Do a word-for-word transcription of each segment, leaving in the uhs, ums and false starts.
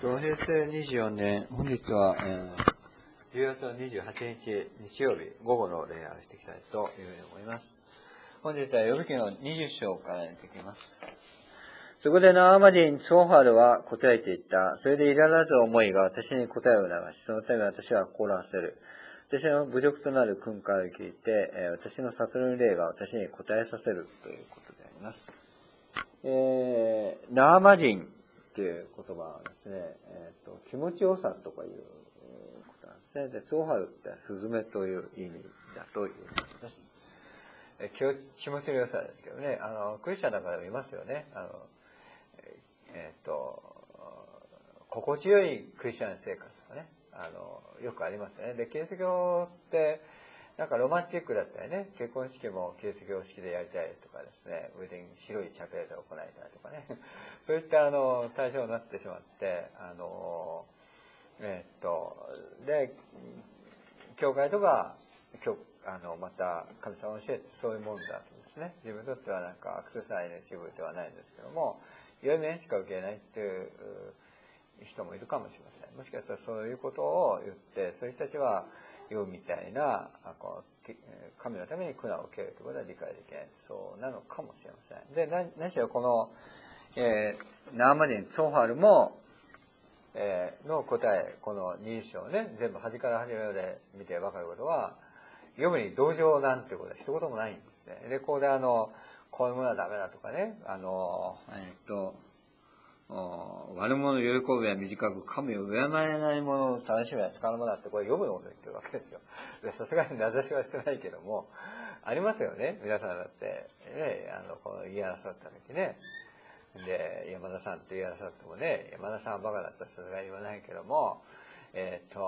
と、平成にじゅうよねん、本日は、えー、じゅうがつのにじゅうはちにち、日曜日、午後の礼拝をしていきたいというふうに思います。本日は、呼び記のにじゅっ章からやっていきます。そこでナーマ人ツォファルは答えていった。それでいららず思いが私に答えを流し、そのため私は凍らせる。私の侮辱となる訓戒を聞いて、えー、私の悟りの霊が私に答えさせるということであります。えー、ナーマ人っていう言葉はですね、えーと、気持ちよさとかいうことなんですね。で、ツォファルってスズメという意味だということです。えー、気持ちの良さですけどね、あの、クリスチャンなんかでもいますよね。あの、えーと、心地よいクリスチャン生活とかね、あの、よくありますね。で、キリスト教って、なんかロマンチックだったりね、結婚式もキリスト教式でやりたいとかですね、ウェディング、白いチャペルで行いたいとかね、そういったあの対象になってしまって、あの、えー、っと、で、教会とか、あの、また神様を教えてそういうもんだとですね、自分にとってはなんかアクセサリーの一部ではないんですけども、良い面しか受けないっていう人もいるかもしれません。もしかしたらそういうことを言って、そういう人たちは、世みたいなこう神のために苦難を受けるということは理解できない。そうなのかもしれません。で、何しろこの、えー、ナーマディン・ツォファルも、えー、の答え、このに章をね、全部端から端まで見て分かることは、読むに同情なんてことは一言もないんですね。で、ここであの、こういうものはダメだとかね、あの、えー、っと、悪者の喜びは短く、神を敬えない者の楽しみはつかの間だって、これ読むのこと言ってるわけですよ。さすがに名指しはしてないけども、ありますよね。皆さんだって、ね、あの、この言い争った時ね。で、山田さんって言い争ってもね、山田さんはバカだったらさすがに言わないけども、えっと、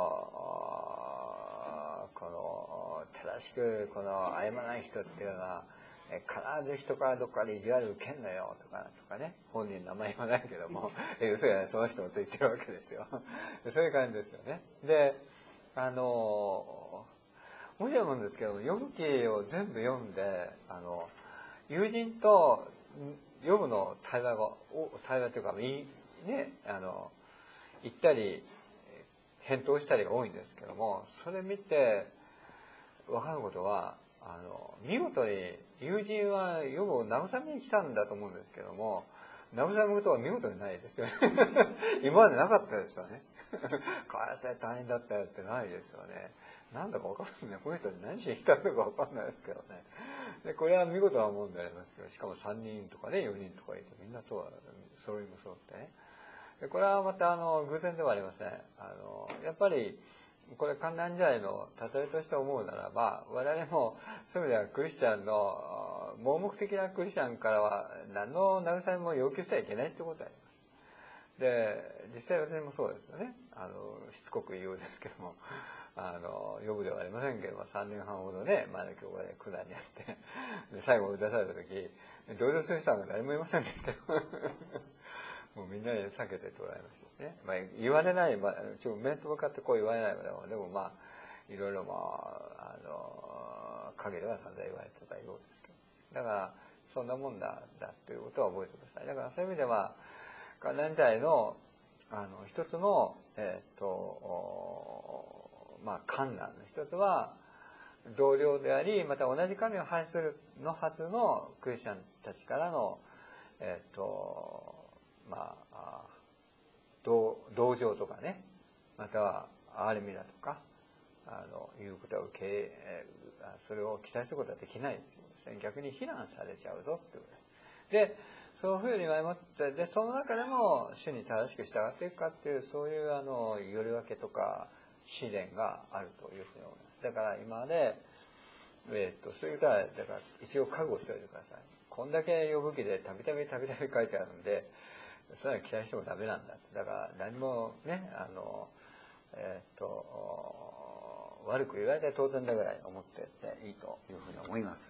この、正しく、この、謝らない人っていうのは、必ず人からどっかで意地悪受けんのよとかとかね、本人名前言わないけども、え嘘やないその人のと言ってるわけですよ。そういう感じですよね。で、あの面白いもんですけども、読む記を全部読んで、あの友人と読むの対話が対話というかいねあの言ったり返答したりが多いんですけども、それ見て分かることは、あの見事に友人はヨブを慰めに来たんだと思うんですけども、慰めことは見事にないですよね。今までなかったですよね。返せ大変だったよってないですよね。なんだか分かんない。この人に何しに来たのか分かんないですけどね。でこれは見事なもんでありますけど、しかもさんにんとかねよにんとかいて、みんなそう揃いもそうってね。でこれはまたあの偶然ではありません。あのやっぱりこれ観覧試合の例えとして思うならば、我々もそういう意味ではクリスチャンの盲目的なクリスチャンからは何の慰めも要求しちゃいけないってことがあります。で実際私もそうですよね。あのしつこく言うですけども、あのヨブではありませんけども、さんねんはんほどね前の教会で苦難にあってで最後出された時同情する人は誰もいませんでしたよ。もうみんなで避けてっておられましたですね。まあ、言われない、まあ、ちょっと面と向かってこう言われないのでも、でもまあ、いろいろまあ、あの、陰では散々言われてたようですけど。だから、そんなもんだ、だということは覚えてください。だからそういう意味では、観覧罪の、あの、一つの、えっと、まあ、観覧の一つは、同僚であり、また同じ神を拝するのはずのクリスチャンたちからの、えっと、まあ、同, 同情とかね、または憐れみだとか、あのいうことを受け、それを期待することはできないっていうことですね。逆に非難されちゃうぞっていうことです。で、そういうふうに前もって、で、その中でも主に正しく従っていくかっていう、そういうあの、より分けとか試練があるというふうに思います。だから今まで、えっと、そういうことは、だから一応覚悟しておいてください。こんだけ呼ぶ記でたびたびたびたび書いてあるんで、それは期待してもダメなんだ。だから何もね、あの、えっと、悪く言われて当然だぐらい思ってっていいというふうに思います。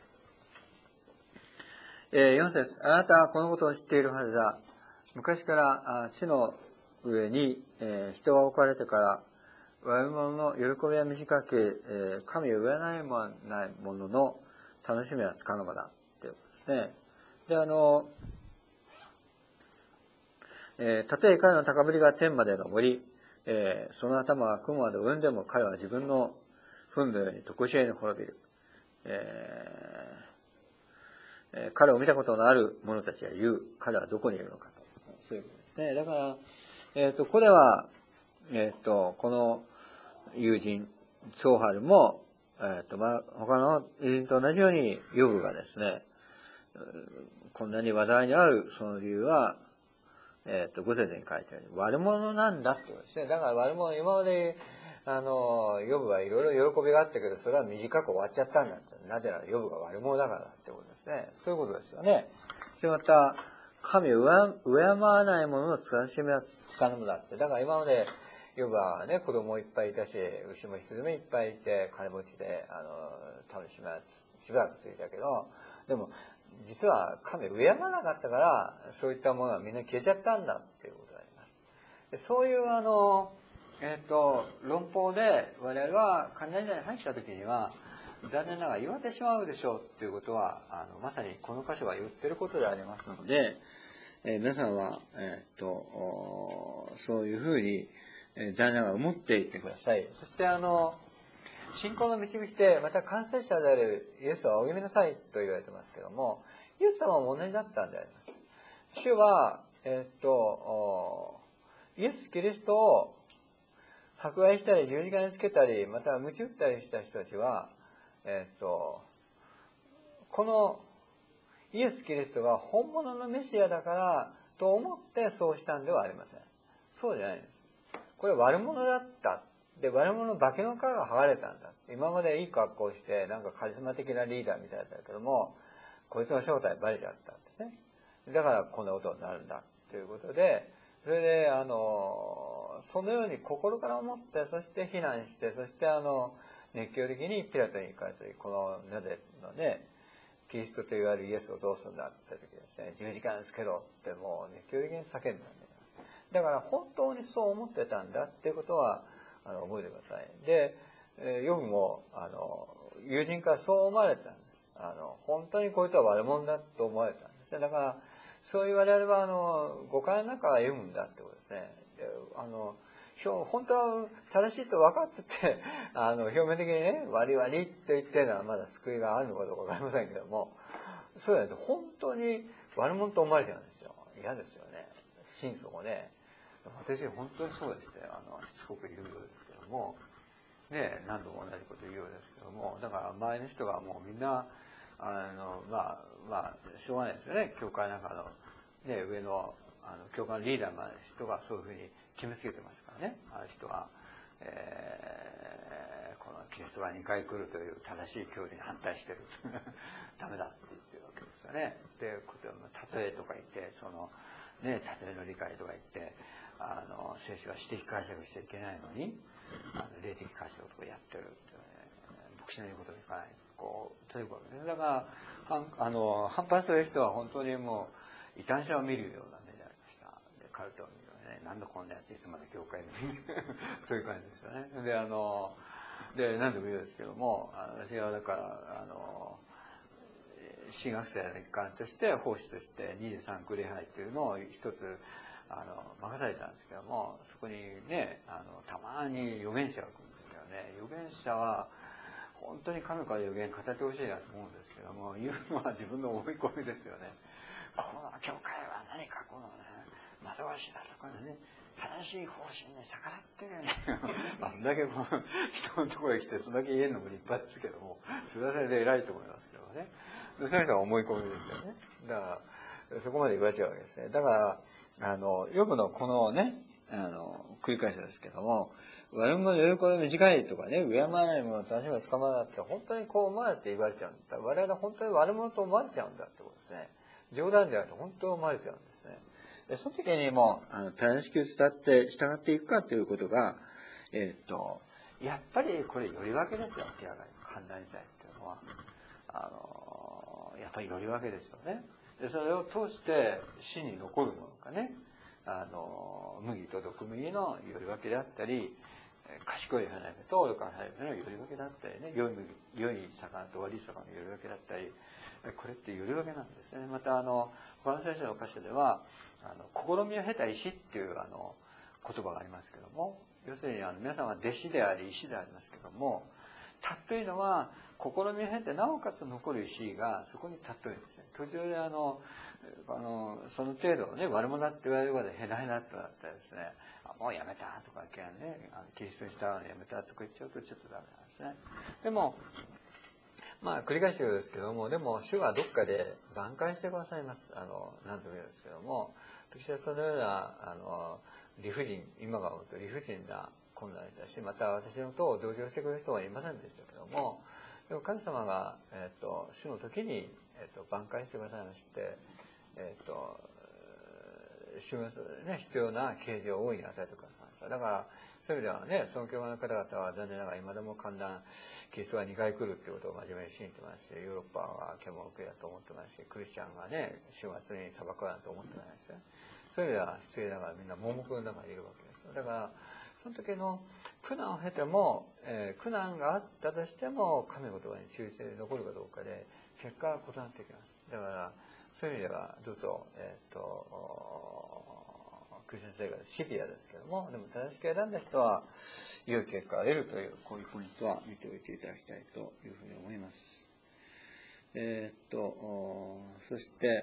えー、よん節、あなたはこのことを知っているはずだ。昔から地の上に、えー、人が置かれてから、悪者の喜びは短く、えー、神を敬わないものの楽しみはつかの間だっていうことですね。で、あの、 えー、たとえ彼の高ぶりが天まで登り、えー、その頭が雲まで及んでも彼は自分の糞のように常しえに滅びる。えーえー、彼を見たことのある者たちが言う。彼はどこにいるのかと。そういうことですね。だから、えっと、ここでは、えっと、この友人、ツォーハルも、えっと、まあ、他の友人と同じように、ヨブがですね、こんなに災いに遭うその理由は、えっと、ご節に書いてあるように、悪者なんだってことですね。だから悪者、今まで、あの、ヨブはいろいろ喜びがあったけど、それは短く終わっちゃったんだって。なぜならヨブが悪者だからってことですね。そういうことですよね。それまた、神を敬わない者のつかしめはつかぬのだって。だから今まで、ヨブはね、子供いっぱいいたし、牛も羊もいっぱいいて、金持ちで、あの、楽しみはしばらくついたけど、でも、実は神を敬わなかったから、そういったものはみんな消えちゃったんだっていうことがあります。でそういうあの、えっと、論法で我々は雷時代に入った時には、残念ながら言われてしまうでしょうっていうことは、あのまさにこの箇所が言ってることでありますので、えー、皆さんは、えー、っと、そういうふうに、えー、残念ながら思っていてください。そしてあの、信仰の導き手、また完成者であるイエスはお読みなさいと言われてますけども、イエス様も同じだったんであります。主は、えー、っと、イエス・キリストを迫害したり十字架につけたり、また鞭打ったりした人たちは、えー、っと、このイエス・キリストが本物のメシアだからと思ってそうしたんではありません。そうじゃないんです。これは悪者だった。で、悪者の化けの皮が剥がれたんだ。今までいい格好をして、なんかカリスマ的なリーダーみたいだったけども、こいつの正体バレちゃったってね。だからこんなことになるんだということで、それで、あの、そのように心から思って、そして非難して、そしてあの、熱狂的にピラトに行かれたり、このなぜのね、キリストと言われるイエスをどうするんだって言った時ですね、十字架につけろってもう熱狂的に叫んだんだよ。だから本当にそう思ってたんだっていうことはあの覚えてください。で、ヨブもあの友人からそう思われたんです。あの本当にこいつは悪者だと思われたんですね。だからそういう我々はあの誤解の中は読むんだってことですね。であの本当は正しいと分かってて、あの表面的にね、悪い悪いって言ってるのはまだ救いがあるのかどうか分かりませんけども、そうやと本当に悪者と思われちゃうんですよ。嫌ですよね。心底ね。私本当にそうでして、あのしつこく言うようですけども、ね、何度も同じこと言うようですけども、だから周りの人がもうみんな、あの、まあ、まあ、しょうがないですよね。教会なんかの、ね、上の、あの、教会のリーダーの人がそういうふうに決めつけてますからね。ある人は、えー、このキリストがにかい来るという正しい教理に反対してる。ダメだって言ってるわけですよね。で、例えとか言って、その、ね、例えの理解とか言って、あの聖書は私的解釈しちゃいけないのに、あの霊的解釈とかやってるって、ね、牧師の言うことにいかない、こうということです。だからはんあの反発する人は本当にもう異端者を見るような目でありました。でカルトを見るね、なんだこんなやついつまで教会に見るそういう感じですよね。であので何でも言うんですけども、私はだからあの神学生の一環として奉仕としてにじゅうさん区礼拝っていうのを一つあの任されたんですけども、そこにね、あのたまに預言者が来るんですけどね、預言者は本当に神から預言語ってほしいなと思うんですけども、言うのは自分の思い込みですよね。この教会は何かこのね惑わしだとかね、正しい方針に逆らってるよねあんだけこう人のところへ来てそんだけ言えるのも立派ですけども、それはそれで偉いと思いますけどね。そういう人は思い込みですよね。だからそこまで言われちゃうわけですね。だからあのヨブのこのね、あの繰り返しですけども、悪者の喜び短いとかね、敬わないもの正しいものつかまなって本当にこう思われて言われちゃうんだ。我々は本当に悪者と思われちゃうんだってことですね。冗談ではなくて本当に思われちゃうんですね。でその時にもあの正しく伝って従っていくかということが、えっとやっぱりこれより分けですよ。明らかに寛大罪っていうのはあのやっぱりより分けですよね。でそれを通して死に残るものかね、あの麦と毒麦のより分けであったり、 賢い花嫁と愚かな花嫁のより分けだったりね、良い良い魚と悪い魚のより分けだったり、これってより分けなんですね。またあの他の聖書の箇所ではあの試みを経た石っていうあの言葉がありますけども、要するにあの皆さんは弟子であり石でありますけども、たというのは試みを経てなおかつ残る石がそこにたっといるんですね。途中であのあのその程度のね悪者って言われることでへなへなとなったらですね、もうやめたとかね、キリストに従うのやめたとか言っちゃうとちょっとダメなんですね。でもまあ繰り返してるんですけども、でも主はどっかで挽回してくださいます。あの何度も言うんですけども、私はそのようなあの理不尽、今が思うと理不尽な困難に対して、また私のことを同情してくれる人はいませんでしたけども、でも神様が、えー、と主の時に、えー、と挽回してくださいまして、えー、と主が、ね、必要な啓示を大いに与えてくださいました。だからそういう意味ではね、その教会の方々は残念ながら今でも寒暖キリストがにかい来るっていうことを真面目に信じてますし、ヨーロッパは獣国だと思ってますし、クリスチャンがね週末に砂漠だと思ってないですよね。そういう意味では失礼ながらみんな盲目の中にいるわけですよ。だからその時の苦難を経ても、えー、苦難があったとしても神の言葉に忠実に残るかどうかで結果は異なってきます。だからそういう意味ではどうぞ、えー、とクリスチャン生活シビアですけども、でも正しく選んだ人は良い結果を得るというこういうポイントは見ておいていただきたいというふうに思います。えー、っとそして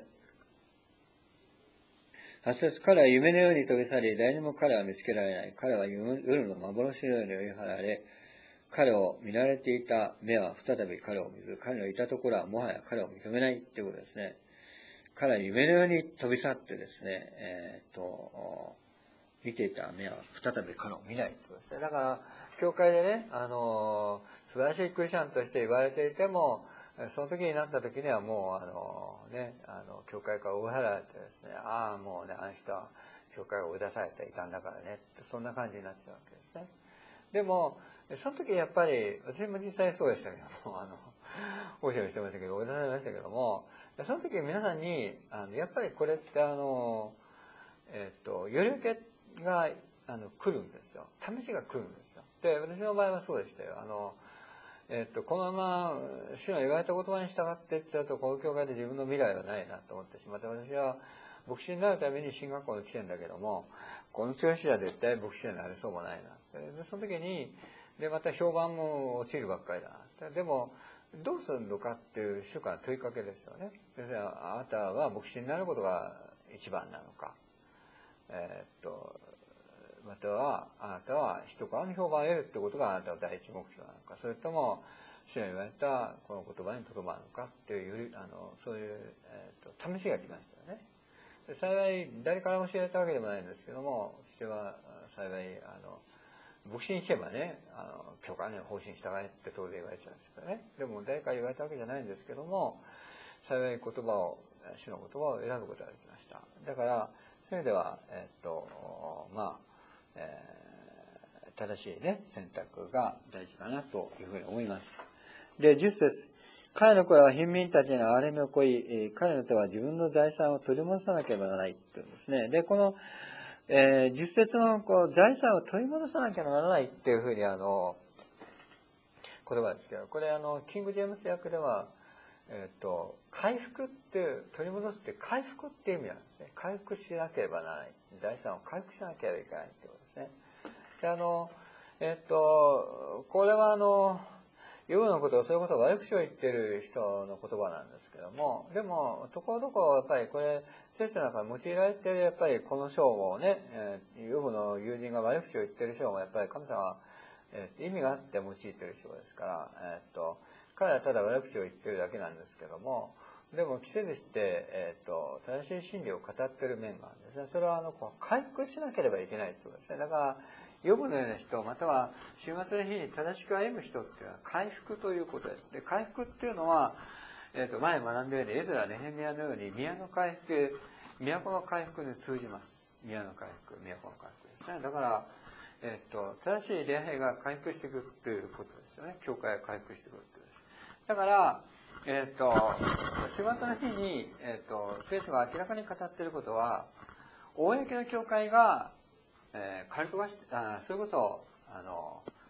はち節、彼は夢のように飛び去り、誰にも彼は見つけられない。彼は夜の幻のように追い払われ、彼を見られていた目は再び彼を見ず、彼のいたところはもはや彼を認めないということですね。彼は夢のように飛び去ってですね、えー、っと見ていた目は再び彼を見ないということですね。だから教会でね、あの素晴らしいクリスチャンとして言われていても、その時になった時にはもうあのね、あの教会から追い払われてですね、ああもうね、あの人は教会を追い出されていたんだからねって、そんな感じになっちゃうわけですね。でもその時やっぱり私も実際そうでしたけども、あのおしゃれしてましたけど追い出されましたけども、その時皆さんにあのやっぱりこれってあのえっとより受けがあの来るんですよ。試しが来るんですよ。で私の場合はそうでしたよ。あのえっと、このまま主の言われた言葉に従っていっちゃうと、この教会で自分の未来はないなと思ってしまって、私は牧師になるために進学校に来てるんだけども、この調子じゃ絶対牧師になれそうもないな。でその時にでまた評判も落ちるばっかりだな。でもどうするのかっていう主から問いかけですよね。要するにあなたは牧師になることが一番なのか、えー、っとまたはあなたは人からの評判を得るってことがあなたの第一目標なのか、それとも主の言われたこの言葉にとどまるのかっていうあのそういう、えー、と試しが来ましたよね。で幸い誰から教えられたわけでもないんですけども、私は幸いあの牧師に聞けばね、あの教会の方針に従えって当然言われちゃうんですけどね。でも誰か言われたわけじゃないんですけども、幸い言葉を主の言葉を選ぶことができました。だからそういう意味ではえっ、ー、とまあえー、正しいね選択が大事かなというふうに思います。でじゅっ節、彼の子らは貧民たちの憐れみを乞い、彼の手は自分の財産を取り戻さなければならないっていうんですね。でこの、えー、じゅっ節のこう財産を取り戻さなければならないっていうふうにあの言葉ですけど、これあのキング・ジェームス訳ではえー、と回復って取り戻すって回復っていう意味なんですね。回復しなければならない、財産を回復しなければいけないってことですね。であのえっ、ー、とこれはあのヨブのことをそれこそ悪口を言ってる人の言葉なんですけども、でもところどころやっぱりこれ聖書の中で用いられているやっぱりこの章もね、えー、ヨブの友人が悪口を言ってる章もやっぱり神様は、えー、意味があって用いている章ですから、えっ、ー、と彼はただ悪口を言ってるだけなんですけども、でも着せずして、えー、と正しい真理を語ってる面があるんですね。それはあのこう回復しなければいけないということですね。だからヨブのような人、または週末の日に正しく歩む人っていうのは回復ということです。で回復っていうのは、えー、と前学んだようにエズラ・ネヘミヤのように宮の回復、都の回復に通じます。宮の回復、都の回復ですね。だからえっと、正しい礼拝が回復していくということですよね。教会が回復していくということです。だから、えっと、週末の日に、えっと、聖書が明らかに語っていることは、公の教会が、えー、カルト化し、あそれこそ、あの、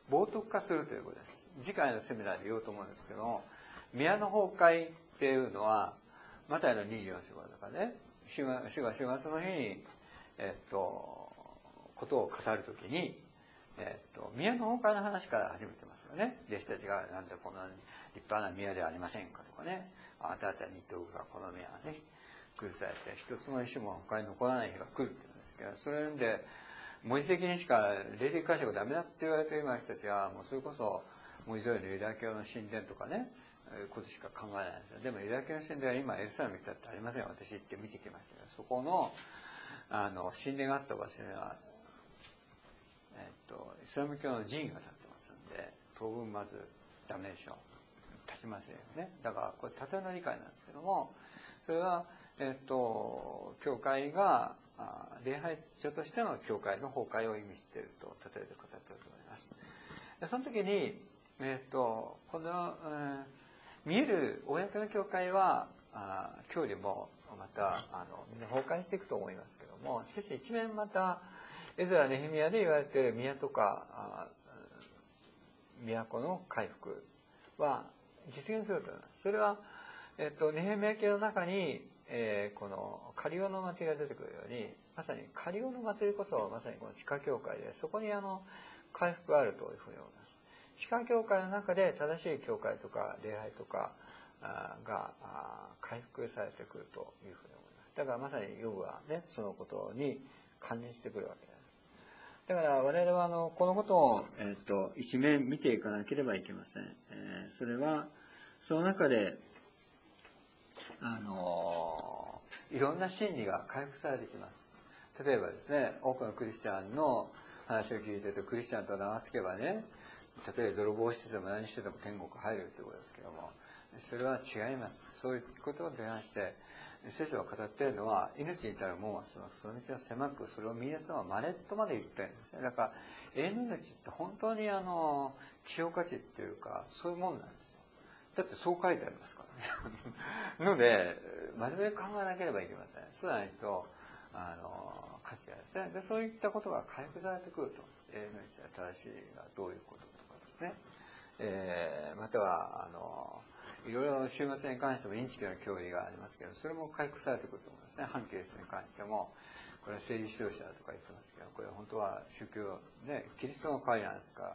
冒涜化するということです。次回のセミナーで言おうと思うんですけども、宮の崩壊っていうのは、マタイのにじゅうよん章だからね、主が、主が週末の日に、えっと、ことを語るときに、えっと、宮の崩壊の話から始めてますよね。弟子たちが、なんでこんな立派な宮ではありませんかとかね、あなた方に言っておくが、この宮はね、崩されて、一つの石も他に残らない日が来るって言うんですけど、それで、文字的にしか霊的解釈がダメだって言われている今の人たちは、もうそれこそ文字通りのユダヤ教の神殿とかね、ことしか考えないんですよ。でもユダヤ教の神殿は今エルサレムに来たってありません。私行って見てきましたけど、そこのあの神殿があった場所には、えっとイスラム教の寺院が建ってますんで、当分まずダメでしょう。立ちませんよね。だからこれ縦の理解なんですけども、それはえっと教会が礼拝所としての教会の崩壊を意味していると例えて語っていると思います。でその時に、えっとこの、えー、見える公の教会はあ今日よりもまたあのみんな崩壊していくと思いますけども、しかし一面またエズラ・ネヘミヤで言われている宮とかあ都の回復は実現すると思います。それは、えっと、ネヘミヤ記の中にえー、このカリオの祭りが出てくるように、まさにカリオの祭りこそまさにこの地下教会で、そこにあの回復があるというふうに思います。地下教会の中で正しい教会とか礼拝とかが回復されてくるというふうに思います。だからまさにヨブはね、そのことに関連してくるわけです。だから我々はあのこのことを、えー、と一面見ていかなければいけません。えー、それはその中であのいろんな真理が回復されてきます。例えばですね、多くのクリスチャンの話を聞いてると、クリスチャンと名が付けばね、例えば泥棒してても何してても天国入るということですけども、それは違います。そういうことを提案して聖書が語っているのは、命に至る門は狭く、その道は狭く、それを見出すのはまれっとまで言ってるんですね。だから永遠の命って本当にあの希少価値っていうか、そういうもんなんですよ。だってそう書いてありますからね。ので真面目に考えなければいけません。そうじゃないとあの価値がですね。でそういったことが回復されてくると、永遠の命は正しいがどういうこととかですね。えー、またはあのいろいろ終末に関してもインチキな教義がありますけど、それも回復されてくると思いますね。反キリストに関しても、これは政治指導者とか言ってますけど、これは本当は宗教ね、キリストの代わりなんですから、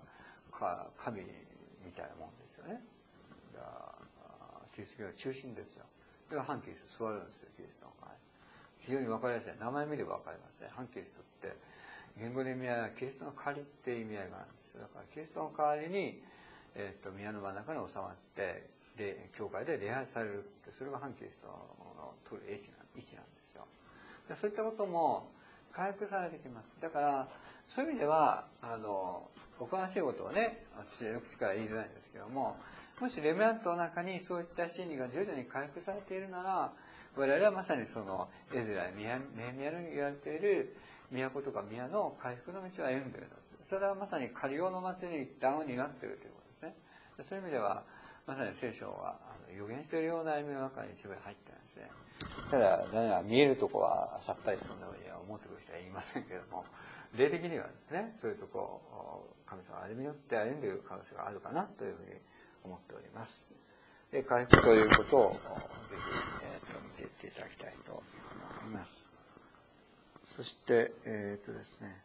神みたいなもんですよね。キリスト教の中心ですよ。それが反キリスト座るんですよ、キリストの代わり。非常に分かりやすい。名前見れば分かりますね。反キリストって言語の意味合いはキリストの代わりっていう意味合いがあるんですよ。だからキリストの代わりに、えー、と宮の真ん中に収まってで教会で礼拝されるって、それが反キリストの取る位置なんですよ。でそういったことも回復されてきます。だからそういう意味ではあのお詳しいことをね、私の口から言いづらいんですけども、もしレムナントの中にそういった真理が徐々に回復されているなら、我々はまさにそのエズラやネヘミヤに言われている都とか宮の回復の道を歩んでいるの。それはまさにカリオの祭りに段を担っているということですね。そういう意味ではまさに聖書は予言しているような意味の中に一部入っているんですね。ただ誰が見えるとこはさっぱりそんなふうには思ってくる人は言いませんけれども、霊的にはですね、そういうとこを神様の歩みによって歩んでいる可能性があるかなというふうに思っております。で、回復ということをぜひ、えー、と見ていっていただきたいと思います。そして、えっ、ー、とですね、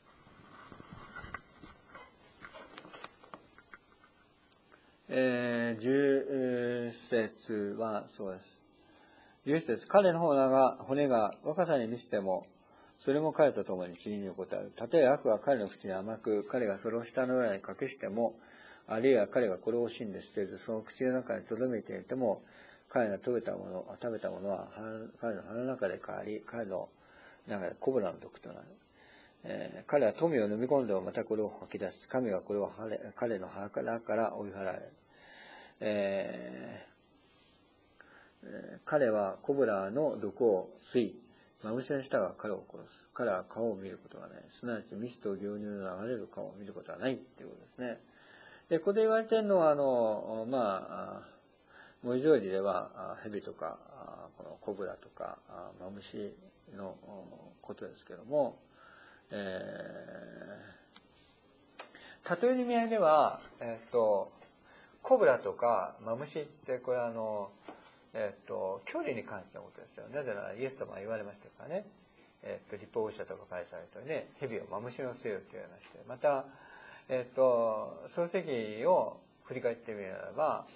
えー、十節はそうです。十節、彼の骨が骨が若さに満ちても、それも彼と共に塵に起こったる。たとえ悪は彼の口に甘く、彼がそれを舌の裏に隠しても、あるいは彼がこれを惜しんで捨てず、その口の中に留めていても、彼が食べたもの、食べたものは彼の鼻の中で変わり、彼の中でコブラの毒となる。えー、彼は富を飲み込んでもまたこれを吐き出す。神はこれを彼の腹から追い払われる。えー彼はコブラの毒を吸い、まぶしの下が彼を殺す。彼は顔を見ることがない。すなわち、蜜と牛乳の流れる顔を見ることはないっていうことですね。で、ここで言われているのは、あの、まあ、文字通りでは、蛇とか、このコブラとか、マムシのことですけども、え例えの意味合いでは、えっと、コブラとかマムシってこれはあの、えっと、距離に関してのことですよ。なぜならイエス様は言われましたからね。えっと、立法者とかパリサイ人にね、蛇をマムシのせよと言われまして、また、えっと、創世記を振り返ってみれば、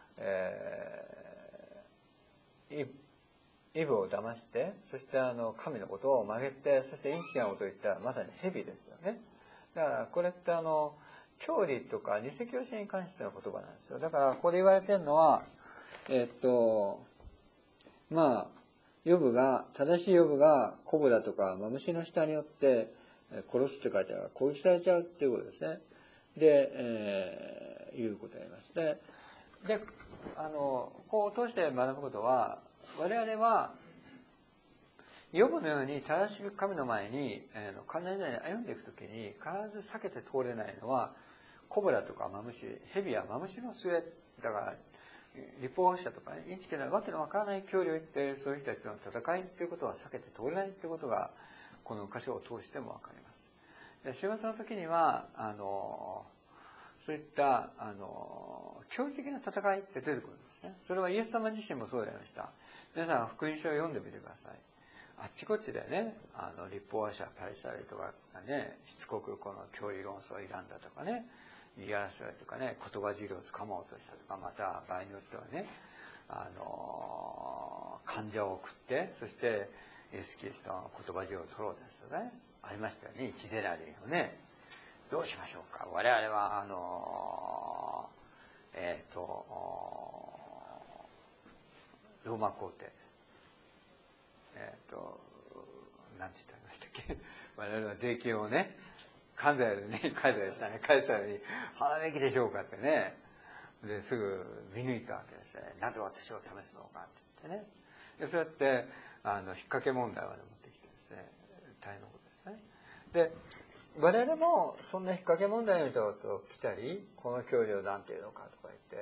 えー、イブを騙して、そしてあの神のことを曲げて、そしてインチキなことを言ったらまさに蛇ですよね。だからこれってあの教理とか偽教師に関しての言葉なんですよ。だからここで言われてるのは、えっとまあヨブが正しいヨブがコブラとかマムシの下によって殺すって書いてある、攻撃されちゃうっていうことですね。で、えー、いうことがあります。で、であのこう通して学ぶことは、我々はヨブのように正しく神の前に、えー、観覧時代に歩んでいくときに必ず避けて通れないのはコブラとかマムシ、蛇やマムシの末だから、立法者とか、ね、インチキなわけのわからない教理を言っているそういう人たちとの戦いということは避けて通れないということがこの箇所を通してもわかります。で週末の時にはあのそういったあの教理的な戦いって出てくるんですね。それはイエス様自身もそうでありました。皆さん福音書を読んでみてください。あちこちでね、あの立法者パリサイとかがね、しつこくこの教理論争を選んだとかね、言い争いとかね、言葉尻をつかもうとしたとか、また場合によってはね、あの患者を送って、そしてイエス・キリストの言葉尻を取ろうとしたね、ありましたよね。一デナリをね、どうしましょうか。我々はあのえっ、ー、とローマ皇帝、えっ、ー、と何て言ってありましたっけ。我々は税金をね、カイザルにカイザルしたね、カイザルに払うべきでしょうかってね。ですぐ見抜いたわけですね。なぜ私を試すのかって言ってね。でそうやってあの引っ掛け問題まで持ってきてですね、大変なことですね。で我々もそんな引っ掛け問題の人と来たり、この教理を何て言うのかとか言って、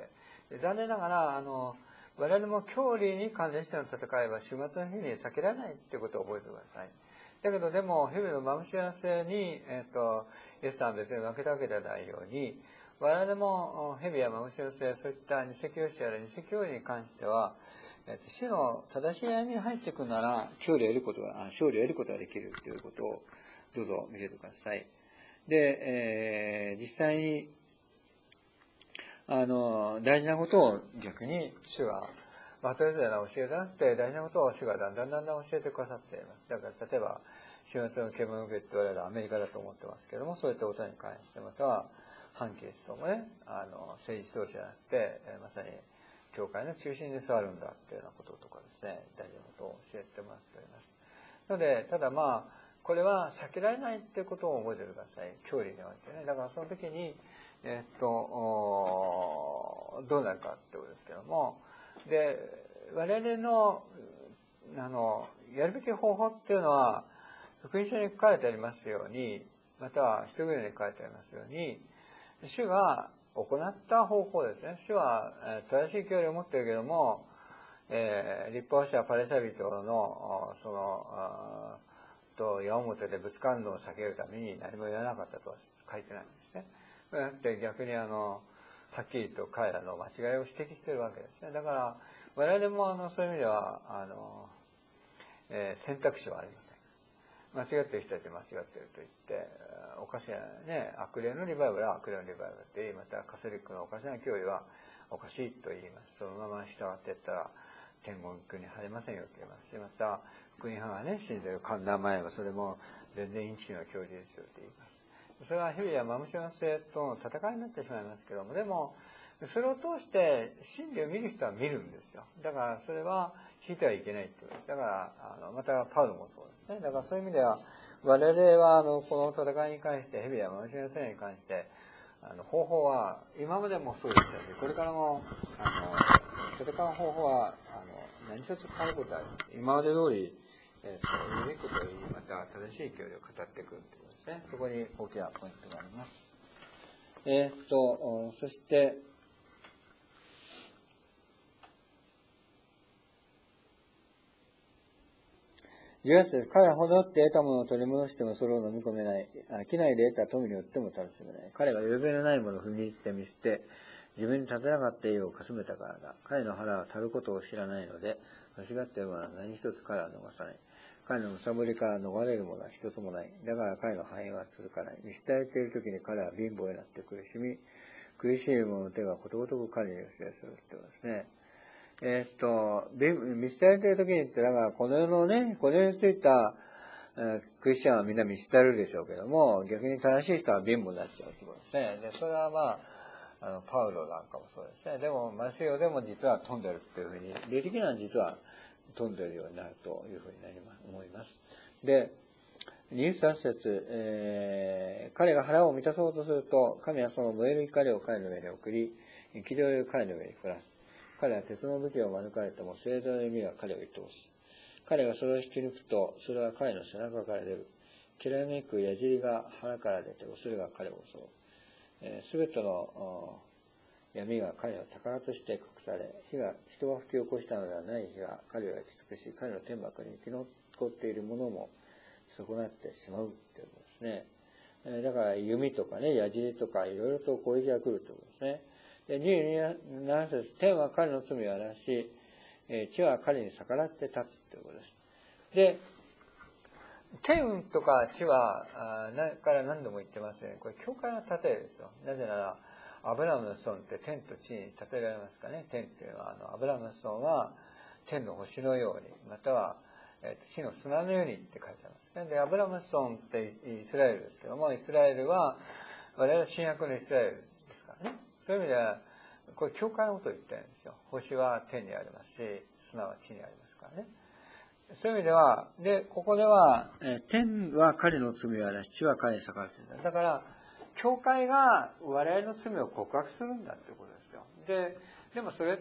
残念ながらあの我々も教理に関連しての戦いは週末の日に避けられないっていうことを覚えてください。だけどでも蛇のマムシア性に、えー、とイエスさんは別に負けたわけではないように、我々も蛇やマムシア性、そういった偽教師やら偽教理に関しては、えー、と主の正しい歩みに入っていくなら教理を得ることが勝利を得ることができるということをどうぞ見ててください。で、えー、実際にあの大事なことを逆に主はまとえずやな教えでなくて、大事なことを主がだんだんだんだん教えてくださっています。だから例えば週末の獣受けって言われるアメリカだと思ってますけども、そういったことに関してまたは反キリストもね、あの政治指導者になって、えー、まさに教会の中心に座るんだっていうようなこととかですね、大事なことを教えてもらっております。のでただまあこれは避けられないっていうことを覚えてください。教理においてね。だからその時にえー、っとどうなるかってことですけども、で我々のあのやるべき方法っていうのは福音書に書かれてありますように、または一言に書かれてありますように、主が行った方法ですね。主は正しい教理を持っているけども、えー、立法者パリサイ人のそのと矢面でぶつかるのを避けるために何も言わなかったとは書いてないんですね。だって逆にあのはっきりと彼らの間違いを指摘しているわけですね。だから我々もあのそういう意味ではあの、えー、選択肢はありません。間違っている人たちは間違っていると言っておかしなね、悪霊のリバイバルは悪霊のリバイバルって言い、またカトリックのおかしな教義はおかしいと言います。そのまま従っていったら天国に入れませんよと言いますし、また福音派がね死んでる名前はそれも全然インチキな教義ですよと言います。それは蛇やマムシの性との戦いになってしまいますけども、でもそれを通して真理を見る人は見るんですよ。だからそれは引いてはいけないっていうことです。だからあのまたパウロもそうですね。だからそういう意味では我々はあのこの戦いに関して蛇やマムシの性に関してあの方法は今までもそうでしたし、これからもあの戦う方法はあの何一つ変わることはあります。今まで通り、えー、と言うべきことを言い、また正しい教理を語ってくるということですね。そこに大きなポイントがあります。えー、っとそしてじゅうはち節、彼はほどって得たものを取り戻してもそれを飲み込めない。商いで得た富によっても楽しめない。彼がゆべのないものを踏み入って見捨て、自分に立てなかった家をかすめたからだ。彼の腹は足ることを知らないので、欲しがっているものは何一つ彼は逃さない。彼のむさぼりから逃れるものは一つもない。だから彼の繁栄は続かない。見捨てられている時に彼は貧乏になって苦しみ、苦しい者の手がことごとく彼に寄せするってことですね。えー、っと、見捨てられている時にって、だからこの世のね、この世についた、えー、クリスチャンはみんな見捨てられるでしょうけども、逆に正しい人は貧乏になっちゃうってことですね。で、それはまあ、あの、パウロなんかもそうですね。でも、マシオでも実は飛んでるっていうふうに、霊的には実は飛んでるようになるというふうになります、思います。で、にじゅうさん節、えー、彼が腹を満たそうとすると、神はその燃える怒りを彼の上に送り、憤りを彼の上に降らす。彼は鉄の武器を免れても、聖堂の弓が彼を射通す。彼がそれを引き抜くと、それは彼の背中から出る。きらめく矢尻が腹から出て、恐れが彼を襲う。すべ、えー、ての闇が彼の宝として隠され、火が人が吹き起こしたのではない火が彼を焼き尽くし、彼の天幕に生き残っているものも損なってしまうということですね。えー、だから弓とかね、矢尻とかいろいろと攻撃が来るということですね。で、にじゅうなな節、天は彼の罪を荒らし、えー、地は彼に逆らって立つということです。で、天とか地は、あなから何度も言ってますね。これ、教会の例えですよ。なぜなら、アブラムの子孫って天と地に例えられますかね。天っていうのは、あの、アブラムの子孫は天の星のように、または、えー、地の砂のようにって書いてありますね。で、アブラムの子孫ってイスラエルですけども、イスラエルは、我々新約のイスラエルですからね。そういう意味では、これ、教会のことを言ってるんですよ。星は天にありますし、砂は地にありますからね。そういう意味では、で、ここでは、えー、天は彼の罪を荒らし、地は彼に逆らっている。だから、教会が我々の罪を告白するんだってことですよ。で、でもそれって、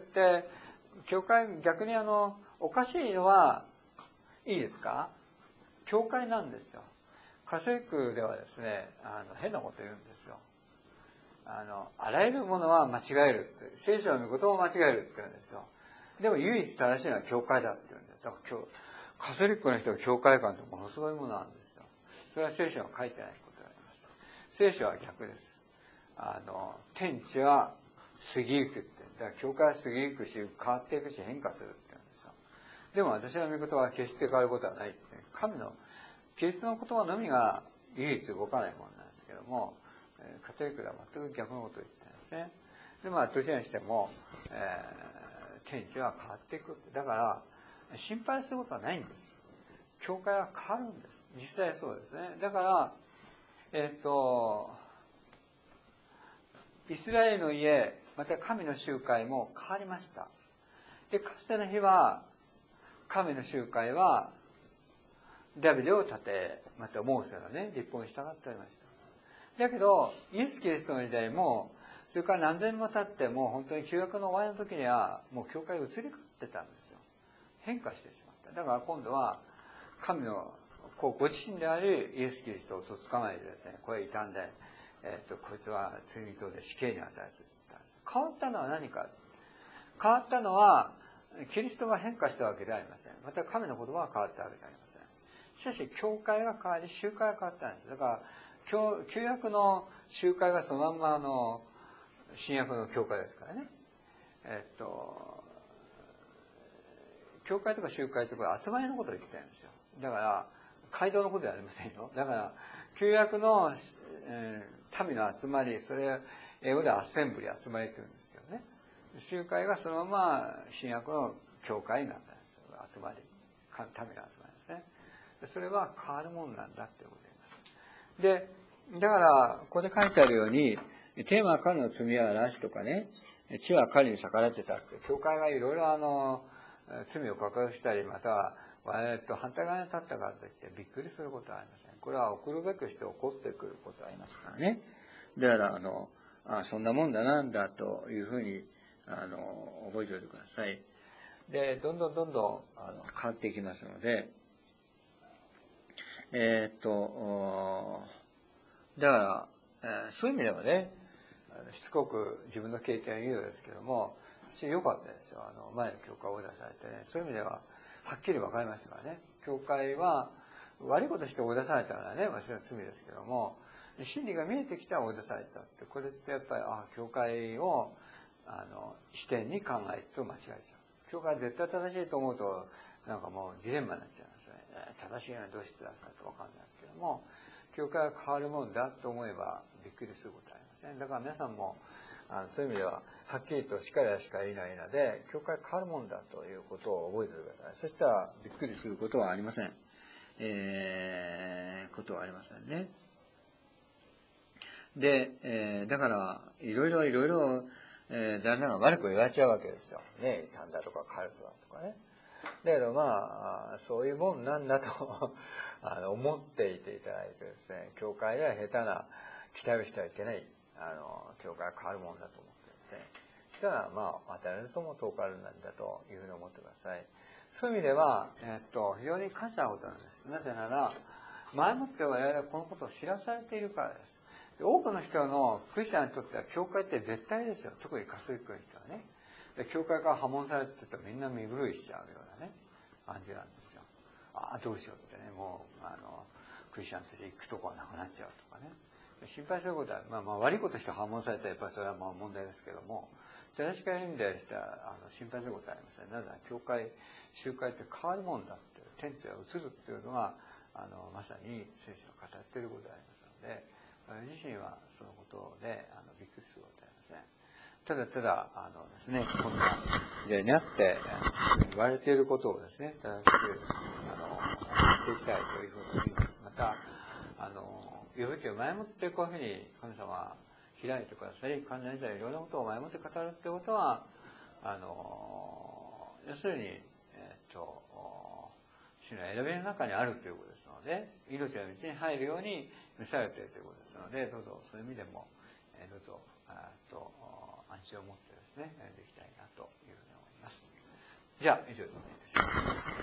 教会、逆にあの、おかしいのは、いいですか？教会なんですよ。カトリックではですね、あの、変なこと言うんですよ。あの、あらゆるものは間違えるって、聖書の御言葉を間違えるって言うんですよ。でも唯一正しいのは教会だって言うんです。だから今日、カトリックの人は教会観ってものすごいものなんですよ。それは聖書が書いてないことがあります。聖書は逆です。あの、天地は過ぎゆくって。だから教会は過ぎゆくし、変わっていくし、変化するって言うんですよ。でも私の御言葉は決して変わることはないって。神の、キリストの言葉のみが唯一動かないものなんですけども、カトリックでは全く逆のことを言ってるんですね。で、まあ、どちらにしても、えー、天地は変わっていく。だから、心配することはないんです。教会は変わるんです。実際そうですね。だから、えっと、イスラエルの家、また神の集会も変わりました。で、かつての日は、神の集会は、ダビデを立て、またモーセのね、立法に従っておりました。だけど、イエス・キリストの時代も、それから何千年も経っても、本当に旧約の終わりの時には、もう教会が移り変わってたんですよ。変化してしまった。だから今度は、神の、こうご自身であるイエス・キリストをと捕まえてですね、これ傷んで、えっと、こいつは罪人で死刑に値する。変わったのは何か。変わったのは、キリストが変化したわけではありません。また神の言葉が変わったわけではありません。しかし、教会が変わり、集会が変わったんです。だから、旧約の集会がそのまんまあの、新約の教会ですからね。えっと、教会とか集会とか集まりのことを言ってるんですよ。だから、街道のことではありませんよ。だから、旧約の、えー、民の集まり、それ、英語でアッセンブリ、集まりって言うんですけどね。集会がそのまま新約の教会になったんですよ。集まり。民の集まりですね。それは変わるものなんだっていうことであります。で、だから、ここで書いてあるように、天は彼の罪は嵐とかね、地は彼に逆らって立つと、教会がいろいろあの、罪を告白したり、または我々と反対側に立ったからといってびっくりすることはありません。これは送るべくして起こってくることはありますからね。だから、あの、あそんなもんだなんだというふうに、あの、覚えておいてください。で、どんどんどんどんあの変わっていきますので、えー、っと、だから、えー、そういう意味ではね、しつこく自分の経験を言うようですけども、 私良かったですよ。あの前の教会を追い出されてね、そういう意味でははっきり分かりましたからね。教会は悪いことして追い出されたからね、私の罪ですけども、真理が見えてきたら追い出されたって、これってやっぱりあ教会をあの視点に考えると間違えちゃう。教会は絶対正しいと思うとなんかもうジレンマになっちゃいますよね。正しいのはどうしてくださいと分かんないですけども、教会は変わるもんだと思えばびっくりすることはありません。だから皆さんもあのそういう意味でははっきりとしかりはしかいないので、教会変わるもんだということを覚えておいてください。そしたらびっくりすることはありません。えー、ことはありませんね。で、えー、だからいろいろいろいろえー、旦那が悪く言われちゃうわけですよ。ね、異端だとかカルトだとかね。だけどまあそういうもんなんだとあの思っていていただいてですね、教会では下手な期待をしてはいけない、あの教会は変わるもんだと思ってですね、そしたらまあ与えられるとも遠くあるんだというふうに思ってください。そういう意味では、えっと非常に感謝なことなんです。なぜなら前もって我々はこのことを知らされているからです。多くの人のクリスチャンにとっては教会って絶対ですよ。特にカトリックの人はね。教会から破門されてるとみんな身震いしちゃうようなね感じなんですよ。ああどうしようってね、もうあのクリスチャンとして行くとこはなくなっちゃうとかね、心配することは、まあ、まあ悪いことして破門されたらやっぱりそれはまあ問題ですけども、正しくやる意味でしたらあの心配することはありません。なぜなら教会集会って変わるもんだって、天地が移るっていうのがあのまさに聖書が語っていることでありますので、私自身はそのことであのびっくりすることはありません。ただただあのですね、こんな時代にあって言われていることをですね、正しくあのやっていきたいというふうに思います。またあの呼ぶ気を前もってこういうふうに神様は開いてください。患者に対していろんなことを前もって語るってことは、あの要するにえっと主の選びの中にあるということですので、命の道に入るように召されているということですので、どうぞそういう意味でもどうぞあと安心を持ってですねできたいなというふうに思います。じゃあ以上でお願いいたします。